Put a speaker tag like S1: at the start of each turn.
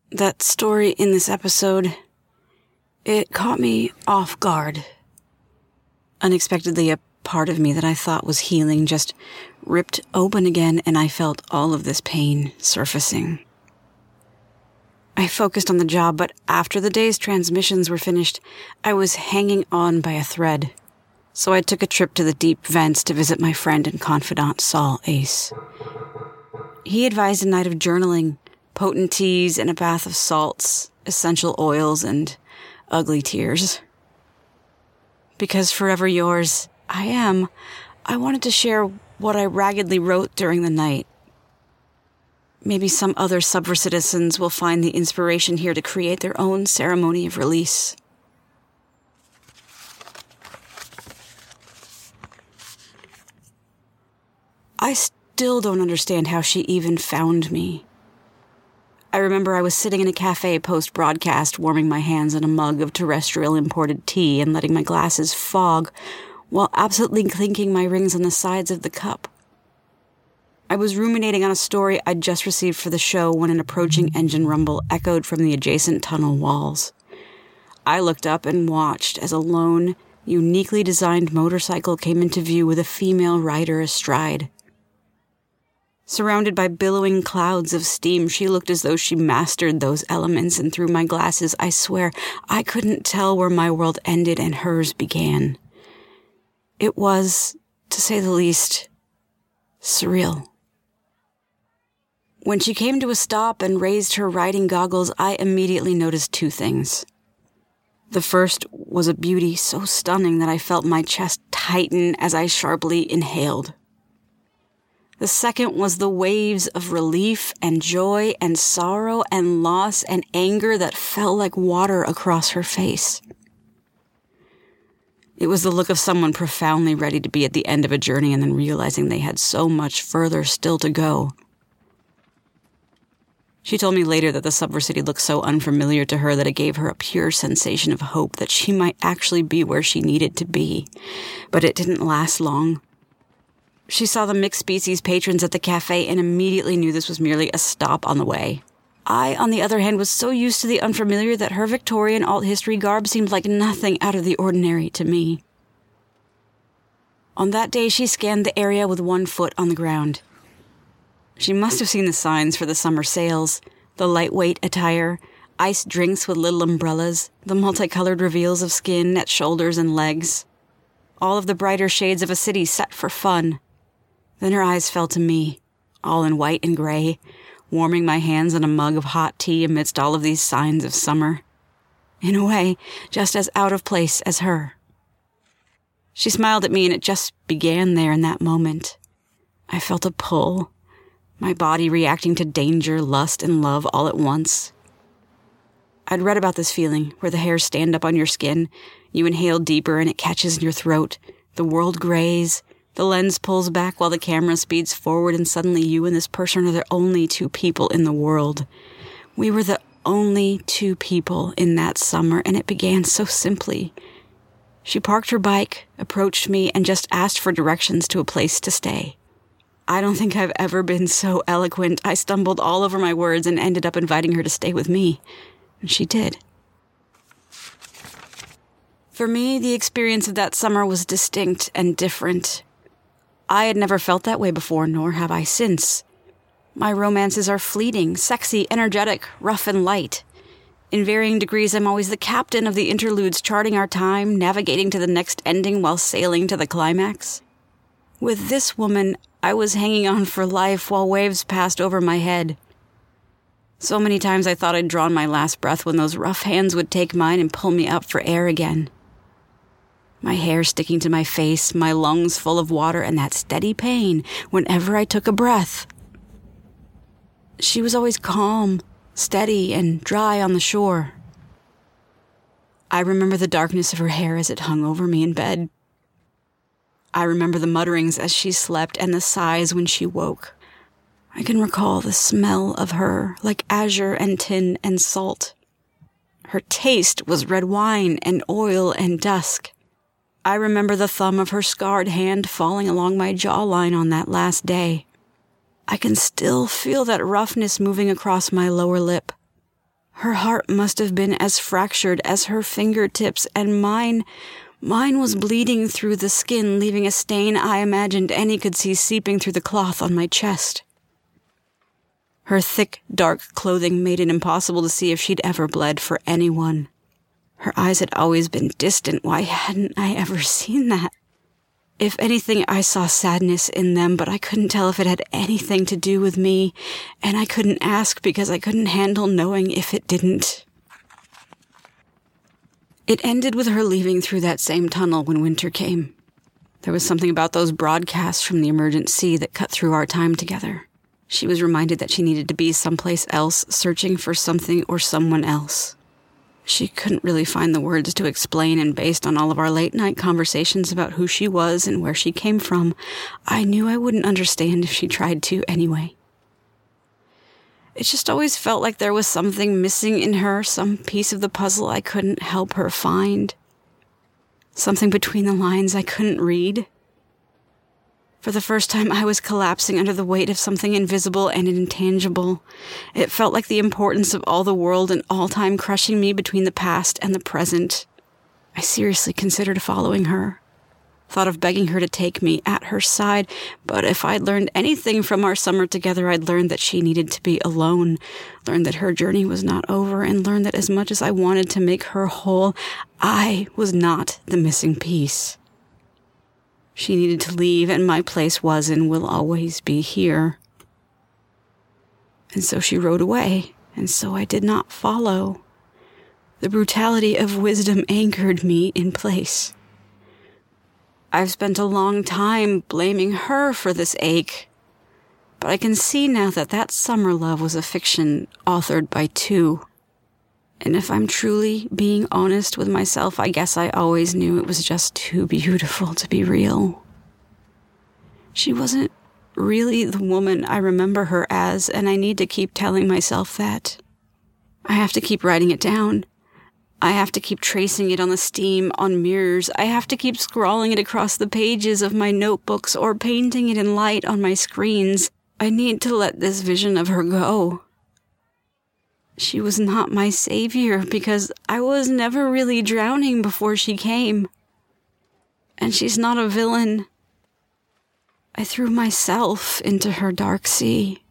S1: That story in this episode, it caught me off guard. Unexpectedly, a part of me that I thought was healing just ripped open again, and I felt all of this pain surfacing. I focused on the job, but after the day's transmissions were finished, I was hanging on by a thread. So I took a trip to the deep vents to visit my friend and confidant, Saul Ace. He advised a night of journaling, potent teas, and a bath of salts, essential oils, and ugly tears. Because forever yours, I wanted to share what I raggedly wrote during the night. Maybe some other Subver citizens will find the inspiration here to create their own ceremony of release. I still don't understand how she even found me. I remember I was sitting in a cafe post-broadcast, warming my hands in a mug of terrestrial imported tea and letting my glasses fog while absolutely clinking my rings on the sides of the cup. I was ruminating on a story I'd just received for the show when an approaching engine rumble echoed from the adjacent tunnel walls. I looked up and watched as a lone, uniquely designed motorcycle came into view with a female rider astride. Surrounded by billowing clouds of steam, she looked as though she mastered those elements, and through my glasses, I swear, I couldn't tell where my world ended and hers began. It was, to say the least, surreal. When she came to a stop and raised her riding goggles, I immediately noticed two things. The first was a beauty so stunning that I felt my chest tighten as I sharply inhaled. The second was the waves of relief and joy and sorrow and loss and anger that fell like water across her face. It was the look of someone profoundly ready to be at the end of a journey and then realizing they had so much further still to go. She told me later that the Subver City looked so unfamiliar to her that it gave her a pure sensation of hope that she might actually be where she needed to be. But it didn't last long. She saw the mixed species patrons at the cafe and immediately knew this was merely a stop on the way. I, on the other hand, was so used to the unfamiliar that her Victorian alt history garb seemed like nothing out of the ordinary to me. On that day, she scanned the area with one foot on the ground. She must have seen the signs for the summer sales, the lightweight attire, iced drinks with little umbrellas, the multicolored reveals of skin at shoulders and legs, all of the brighter shades of a city set for fun. Then her eyes fell to me, all in white and gray, warming my hands in a mug of hot tea amidst all of these signs of summer. In a way, just as out of place as her. She smiled at me, and it just began there in that moment. I felt a pull, my body reacting to danger, lust, and love all at once. I'd read about this feeling, where the hairs stand up on your skin, you inhale deeper and it catches in your throat, the world grays, the lens pulls back while the camera speeds forward, and suddenly you and this person are the only two people in the world. We were the only two people in that summer, and it began so simply. She parked her bike, approached me, and just asked for directions to a place to stay. I don't think I've ever been so eloquent. I stumbled all over my words and ended up inviting her to stay with me. And she did. For me, the experience of that summer was distinct and different. I had never felt that way before, nor have I since. My romances are fleeting, sexy, energetic, rough and light. In varying degrees, I'm always the captain of the interludes, charting our time, navigating to the next ending while sailing to the climax. With this woman, I was hanging on for life while waves passed over my head. So many times I thought I'd drawn my last breath when those rough hands would take mine and pull me up for air again. My hair sticking to my face, my lungs full of water, and that steady pain whenever I took a breath. She was always calm, steady, and dry on the shore. I remember the darkness of her hair as it hung over me in bed. I remember the mutterings as she slept and the sighs when she woke. I can recall the smell of her, like azure and tin and salt. Her taste was red wine and oil and dusk. I remember the thumb of her scarred hand falling along my jawline on that last day. I can still feel that roughness moving across my lower lip. Her heart must have been as fractured as her fingertips, and mine was bleeding through the skin, leaving a stain I imagined Annie could see seeping through the cloth on my chest. Her thick, dark clothing made it impossible to see if she'd ever bled for anyone. Her eyes had always been distant. Why hadn't I ever seen that? If anything, I saw sadness in them, but I couldn't tell if it had anything to do with me, and I couldn't ask because I couldn't handle knowing if it didn't. It ended with her leaving through that same tunnel when winter came. There was something about those broadcasts from the emergent sea that cut through our time together. She was reminded that she needed to be someplace else, searching for something or someone else. She couldn't really find the words to explain, and based on all of our late-night conversations about who she was and where she came from, I knew I wouldn't understand if she tried to anyway. It just always felt like there was something missing in her, some piece of the puzzle I couldn't help her find. Something between the lines I couldn't read. For the first time, I was collapsing under the weight of something invisible and intangible. It felt like the importance of all the world and all time crushing me between the past and the present. I seriously considered following her. Thought of begging her to take me at her side, but if I'd learned anything from our summer together, I'd learned that she needed to be alone, learned that her journey was not over, and learned that as much as I wanted to make her whole, I was not the missing piece. She needed to leave, and my place was and will always be here. And so she rode away, and so I did not follow. The brutality of wisdom anchored me in place. I've spent a long time blaming her for this ache, but I can see now that that summer love was a fiction authored by two. And if I'm truly being honest with myself, I guess I always knew it was just too beautiful to be real. She wasn't really the woman I remember her as, and I need to keep telling myself that. I have to keep writing it down. I have to keep tracing it on the steam, on mirrors. I have to keep scrawling it across the pages of my notebooks or painting it in light on my screens. I need to let this vision of her go. She was not my savior because I was never really drowning before she came. And she's not a villain. I threw myself into her dark sea.